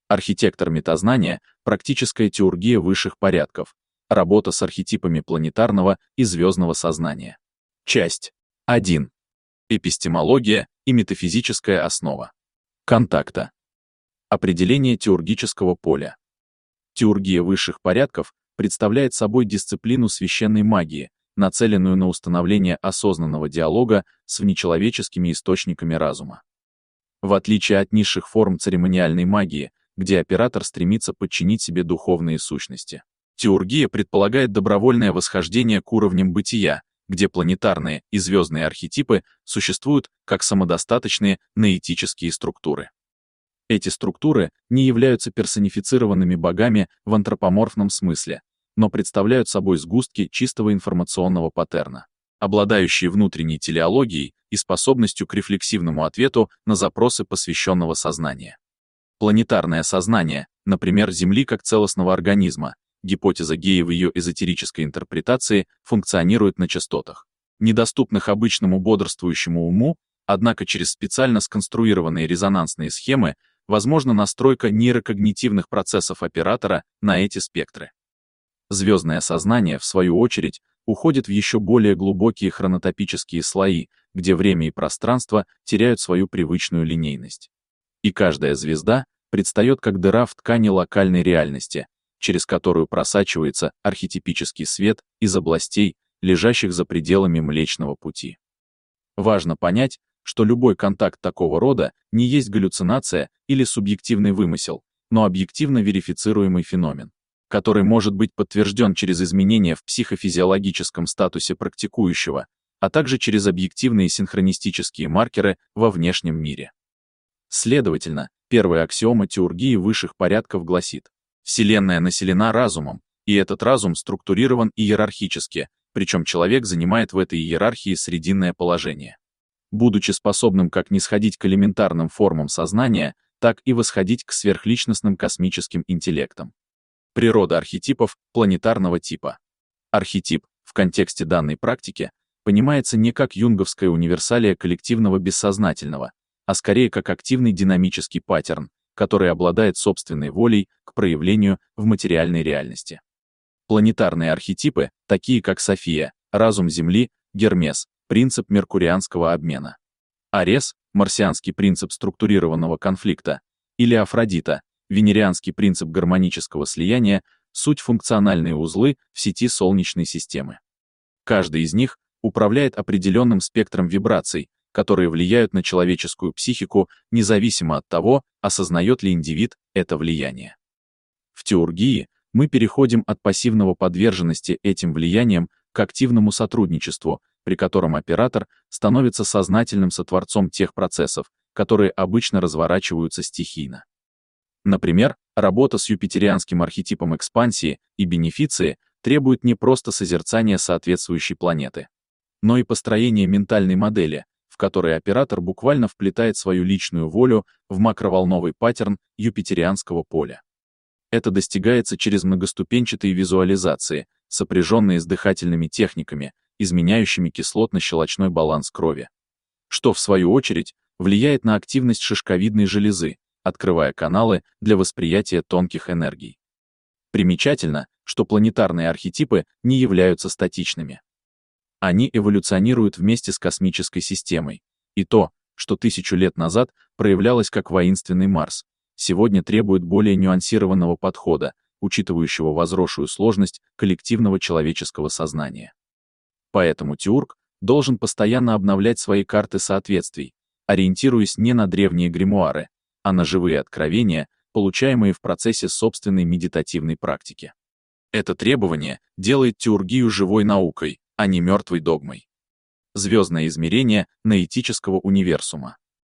Архитектор метазнания — практическая теургия высших порядков, работа с архетипами планетарного и звездного сознания. Часть 1. Эпистемология и метафизическая основа контакта. Определение теургического поля. Теургия высших порядков представляет собой дисциплину священной магии, нацеленную на установление осознанного диалога с внечеловеческими источниками разума. В отличие от низших форм церемониальной магии, где оператор стремится подчинить себе духовные сущности, теургия предполагает добровольное восхождение к уровням бытия, где планетарные и звездные архетипы существуют как самодостаточные ноэтические структуры. Эти структуры не являются персонифицированными богами в антропоморфном смысле, но представляют собой сгустки чистого информационного паттерна, обладающие внутренней телеологией и способностью к рефлексивному ответу на запросы посвященного сознания. Планетарное сознание, например, Земли как целостного организма, гипотеза Геи в ее эзотерической интерпретации, функционирует на частотах, недоступных обычному бодрствующему уму, однако через специально сконструированные резонансные схемы возможна настройка нейрокогнитивных процессов оператора на эти спектры. Звездное сознание, в свою очередь, уходит в еще более глубокие хронотопические слои, где время и пространство теряют свою привычную линейность. И каждая звезда предстает как дыра в ткани локальной реальности, через которую просачивается архетипический свет из областей, лежащих за пределами Млечного Пути. Важно понять, что любой контакт такого рода не есть галлюцинация или субъективный вымысел, но объективно верифицируемый феномен, который может быть подтвержден через изменения в психофизиологическом статусе практикующего, а также через объективные синхронистические маркеры во внешнем мире. Следовательно, первая аксиома теургии высших порядков гласит: Вселенная населена разумом, и этот разум структурирован иерархически, причем человек занимает в этой иерархии срединное положение, будучи способным как нисходить к элементарным формам сознания, так и восходить к сверхличностным космическим интеллектам. Природа архетипов планетарного типа. Архетип, в контексте данной практики, понимается не как юнговская универсалия коллективного бессознательного, а скорее как активный динамический паттерн, который обладает собственной волей к проявлению в материальной реальности. Планетарные архетипы, такие как София, разум Земли, Гермес, принцип меркурианского обмена, Арес, марсианский принцип структурированного конфликта, или Афродита, венерианский принцип гармонического слияния, суть функциональные узлы в сети Солнечной системы. Каждый из них управляет определенным спектром вибраций, которые влияют на человеческую психику, независимо от того, осознает ли индивид это влияние. В теургии мы переходим от пассивного подверженности этим влияниям к активному сотрудничеству, при котором оператор становится сознательным сотворцом тех процессов, которые обычно разворачиваются стихийно. Например, работа с юпитерианским архетипом экспансии и бенефиции требует не просто созерцания соответствующей планеты, но и построения ментальной модели, в которой оператор буквально вплетает свою личную волю в макроволновый паттерн юпитерианского поля. Это достигается через многоступенчатые визуализации, сопряженные с дыхательными техниками, изменяющими кислотно-щелочной баланс крови, что, в свою очередь, влияет на активность шишковидной железы, открывая каналы для восприятия тонких энергий. Примечательно, что планетарные архетипы не являются статичными. Они эволюционируют вместе с космической системой, и то, что 1000 лет назад проявлялось как воинственный Марс, сегодня требует более нюансированного подхода, учитывающего возросшую сложность коллективного человеческого сознания. Поэтому теург должен постоянно обновлять свои карты соответствий, ориентируясь не на древние гримуары, а на живые откровения, получаемые в процессе собственной медитативной практики. Это требование делает теургию живой наукой, а не мертвой догмой. Звездное измерение ноэтического универсума.